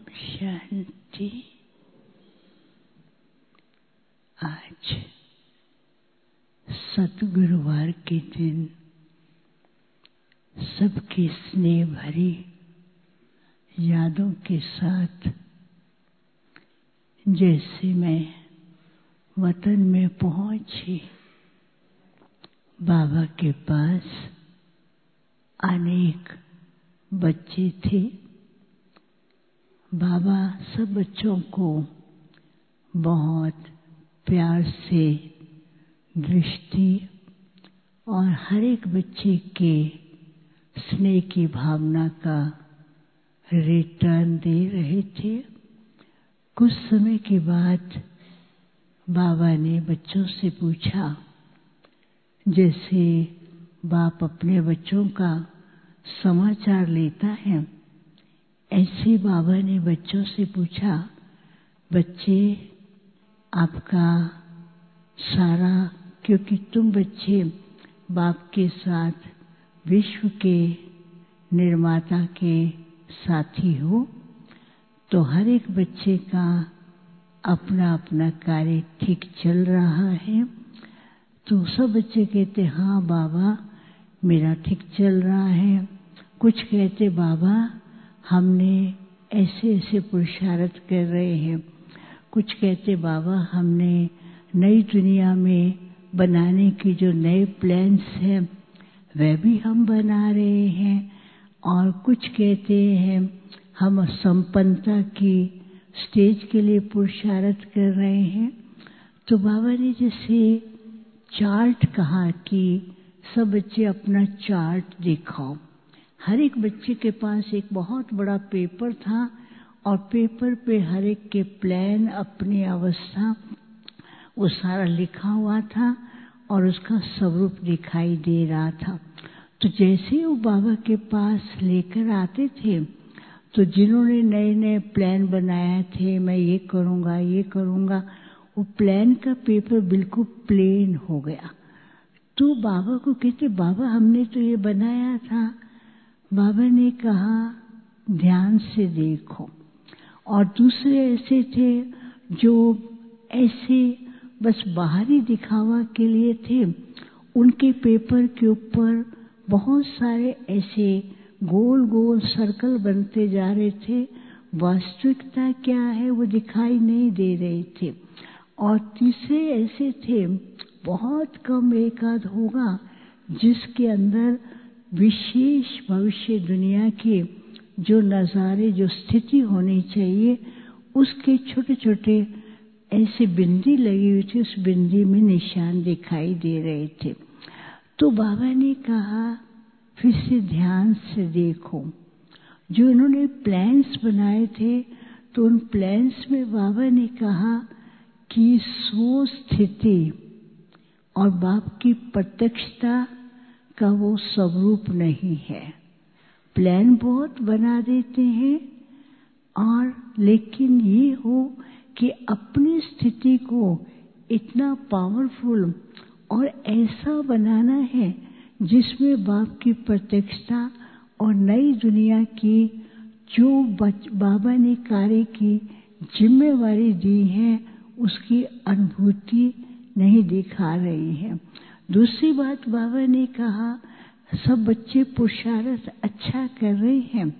शांति। आज सतगुरुवार के दिन सबकी स्नेह भरी यादों के साथ जैसे मैं वतन में पहुंची, बाबा के पास अनेक बच्चे थे। बाबा सब बच्चों को बहुत प्यार से दृष्टि और हर एक बच्चे के स्नेह की भावना का रिटर्न दे रहे थे। कुछ समय के बाद बाबा ने बच्चों से पूछा, जैसे बाप अपने बच्चों का समाचार लेता है, ऐसे बाबा ने बच्चों से पूछा, बच्चे आपका सारा, क्योंकि तुम बच्चे बाप के साथ विश्व के निर्माता के साथी हो, तो हर एक बच्चे का अपना अपना कार्य ठीक चल रहा है। तो सब बच्चे कहते, हाँ बाबा मेरा ठीक चल रहा है। कुछ कहते, बाबा हमने ऐसे ऐसे पुरुषार्थ कर रहे हैं। कुछ कहते, बाबा हमने नई दुनिया में बनाने की जो नए प्लान्स हैं वह भी हम बना रहे हैं। और कुछ कहते हैं हम संपन्नता की स्टेज के लिए पुरुषार्थ कर रहे हैं। तो बाबा ने जैसे चार्ट कहा कि सब बच्चे अपना चार्ट दिखाओ। हर एक बच्चे के पास एक बहुत बड़ा पेपर था और पेपर पे हर एक के प्लान, अपनी अवस्था, वो सारा लिखा हुआ था और उसका स्वरूप दिखाई दे रहा था। तो जैसे ही वो बाबा के पास लेकर आते थे, तो जिन्होंने नए नए प्लान बनाए थे, मैं ये करूँगा ये करूँगा, वो प्लान का पेपर बिल्कुल प्लेन हो गया। तो बाबा को कहते, बाबा हमने तो ये बनाया था। बाबा ने कहा ध्यान से देखो। और दूसरे ऐसे थे जो ऐसे बस बाहरी दिखावा के लिए थे। उनके पेपर के ऊपर बहुत सारे ऐसे गोल गोल सर्कल बनते जा रहे थे। वास्तविकता क्या है वो दिखाई नहीं दे रहे थे। और तीसरे ऐसे थे, बहुत कम एकाध होगा, जिसके अंदर विशेष भविष्य दुनिया के जो नज़ारे, जो स्थिति होनी चाहिए, उसके छोटे छोटे ऐसे बिंदी लगी हुई थी। उस बिंदी में निशान दिखाई दे रहे थे। तो बाबा ने कहा फिर से ध्यान से देखो। जो इन्होंने प्लान्स बनाए थे, तो उन प्लान्स में बाबा ने कहा कि सो स्थिति और बाप की प्रत्यक्षता का वो स्वरूप नहीं है। प्लान बहुत बना देते हैं, और लेकिन ये हो कि अपनी स्थिति को इतना पावरफुल और ऐसा बनाना है जिसमें बाप की प्रत्यक्षता और नई दुनिया की जो बाबा ने कार्य की जिम्मेवारी दी है उसकी अनुभूति नहीं दिखा रही है। दूसरी बात, बाबा ने कहा सब बच्चे पुरुषार्थ अच्छा कर रहे हैं,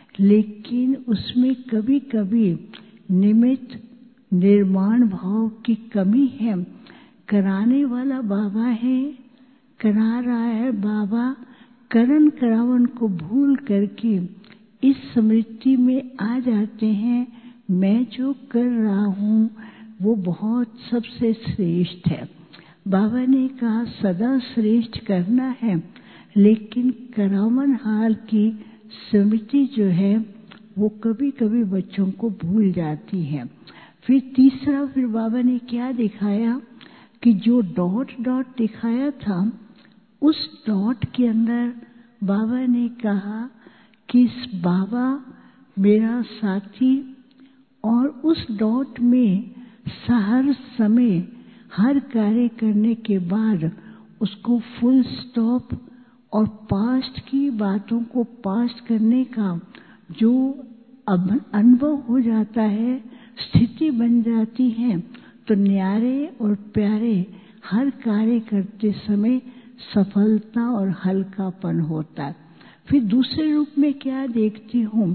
लेकिन उसमें कभी कभी निमित्त निर्माण भाव की कमी है। कराने वाला बाबा है, करा रहा है बाबा, करण करावन को भूल करके इस स्मृति में आ जाते हैं, मैं जो कर रहा हूँ वो बहुत सबसे श्रेष्ठ है। बाबा ने कहा सदा श्रेष्ठ करना है, लेकिन करावन हाल की स्मृति जो है वो कभी कभी बच्चों को भूल जाती है। फिर तीसरा, फिर बाबा ने क्या दिखाया कि जो डॉट डॉट दिखाया था, उस डॉट के अंदर बाबा ने कहा कि बाबा मेरा साथी, और उस डॉट में हर समय हर कार्य करने के बाद उसको फुल स्टॉप और पास्ट की बातों को पास्ट करने का जो अब अनुभव हो जाता है, स्थिति बन जाती है, तो न्यारे और प्यारे हर कार्य करते समय सफलता और हल्कापन होता है। फिर दूसरे रूप में क्या देखती हूँ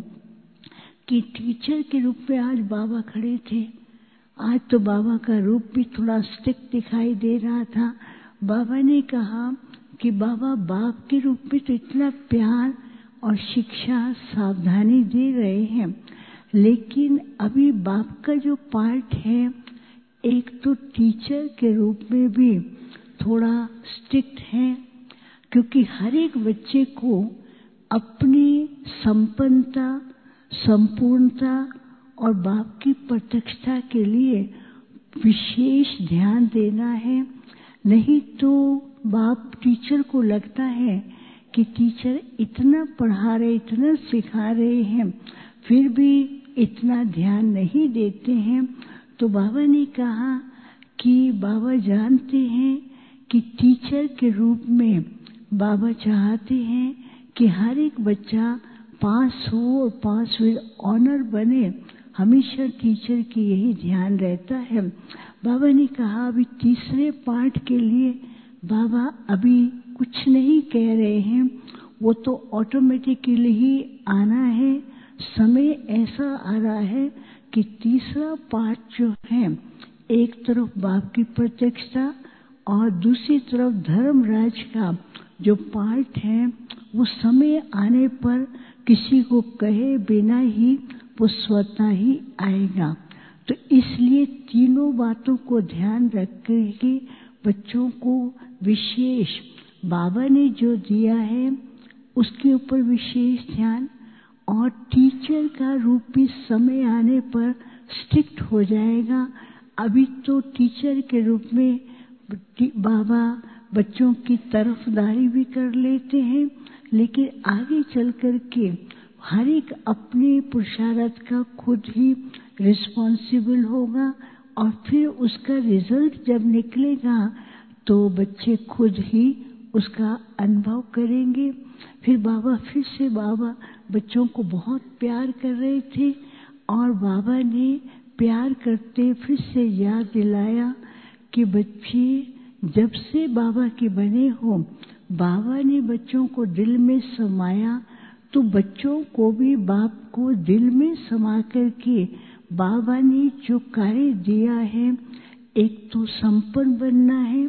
कि टीचर के रूप में आज बाबा खड़े थे। आज तो बाबा का रूप भी थोड़ा स्ट्रिक्ट दिखाई दे रहा था। बाबा ने कहा कि बाबा बाप के रूप में तो इतना प्यार और शिक्षा सावधानी दे रहे हैं, लेकिन अभी बाप का जो पार्ट है, एक तो टीचर के रूप में भी थोड़ा स्ट्रिक्ट है, क्योंकि हर एक बच्चे को अपनी संपन्नता, संपूर्णता और बाप की प्रत्यक्षता के लिए विशेष ध्यान देना है। नहीं तो बाप टीचर को लगता है कि टीचर इतना पढ़ा रहे, इतना सिखा रहे हैं, फिर भी इतना ध्यान नहीं देते हैं। तो बाबा ने कहा कि बाबा जानते हैं कि टीचर के रूप में बाबा चाहते हैं कि हर एक बच्चा पास हो और पास विद ऑनर बने। हमेशा टीचर की यही ध्यान रहता है। बाबा ने कहा अभी तीसरे पार्ट के लिए बाबा अभी कुछ नहीं कह रहे हैं, वो तो ऑटोमेटिकली ही आना है। समय ऐसा आ रहा है कि तीसरा पार्ट जो है, एक तरफ बाप की प्रत्यक्षता और दूसरी तरफ धर्मराज का जो पार्ट है, वो समय आने पर किसी को कहे बिना ही वो स्वतः ही आएगा। तो इसलिए तीनों बातों को ध्यान रख के बच्चों को विशेष बाबा ने जो दिया है उसके ऊपर विशेष ध्यान, और टीचर का रूप भी समय आने पर स्ट्रिक्ट हो जाएगा। अभी तो टीचर के रूप में बाबा बच्चों की तरफदारी भी कर लेते हैं, लेकिन आगे चल कर के हर एक अपने पुरुषार्थ का खुद ही रिस्पॉन्सिबल होगा, और फिर उसका रिजल्ट जब निकलेगा तो बच्चे खुद ही उसका अनुभव करेंगे। फिर बाबा फिर से बाबा बच्चों को बहुत प्यार कर रहे थे, और बाबा ने प्यार करते फिर से याद दिलाया कि बच्चे जब से बाबा के बने हो, बाबा ने बच्चों को दिल में समाया, तो बच्चों को भी बाप को दिल में समा करके बाबा ने जो कार्य दिया है, एक तो संपन्न बनना है,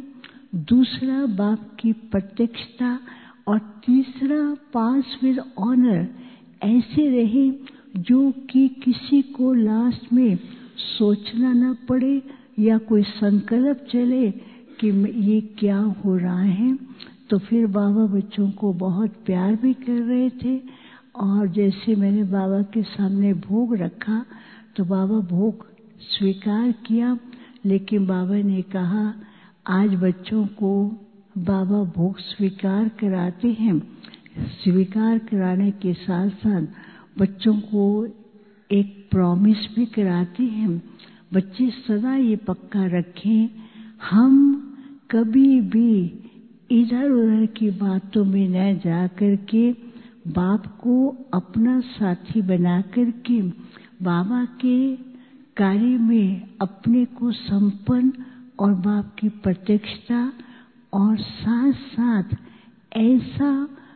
दूसरा बाप की प्रत्यक्षता, और तीसरा पास विद ऑनर ऐसे रहे जो कि किसी को लास्ट में सोचना न पड़े या कोई संकल्प चले कि ये क्या हो रहा है। तो फिर बाबा बच्चों को बहुत प्यार भी कर रहे थे, और जैसे मैंने बाबा के सामने भोग रखा तो बाबा भोग स्वीकार किया, लेकिन बाबा ने कहा आज बच्चों को बाबा भोग स्वीकार कराते हैं। स्वीकार कराने के साथ साथ बच्चों को एक प्रॉमिस भी कराते हैं। बच्चे सदा ये पक्का रखें, हम कभी भी इधर उधर की बातों में न जा कर के बाप को अपना साथी बना कर के बाबा के कार्य में अपने को संपन्न और बाप की प्रत्यक्षता, और साथ साथ ऐसा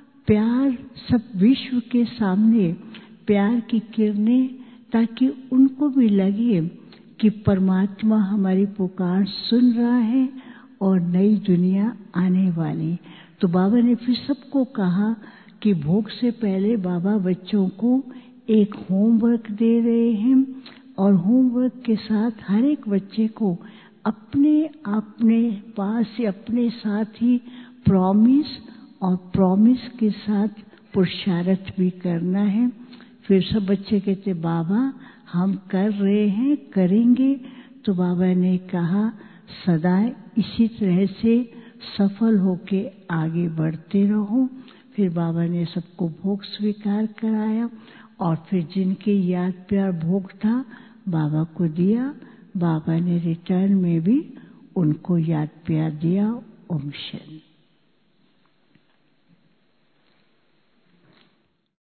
प्यार सब विश्व के सामने प्यार की किरणें, ताकि उनको भी लगे कि परमात्मा हमारी पुकार सुन रहा है और नई दुनिया आने वाली। तो बाबा ने फिर सबको कहा कि भोग से पहले बाबा बच्चों को एक होमवर्क दे रहे हैं, और होमवर्क के साथ हर एक बच्चे को अपने अपने पास या अपने साथ ही प्रॉमिस, और प्रॉमिस के साथ पुरुषार्थ भी करना है। फिर सब बच्चे कहते बाबा हम कर रहे हैं, करेंगे। तो बाबा ने कहा सदा इसी तरह से सफल होके आगे बढ़ते रहो। फिर बाबा ने सबको भोग स्वीकार कराया, और फिर जिनके याद प्यार भोग था बाबा को दिया। बाबा ने रिटर्न में भी उनको याद प्यार दिया। ओम शांति।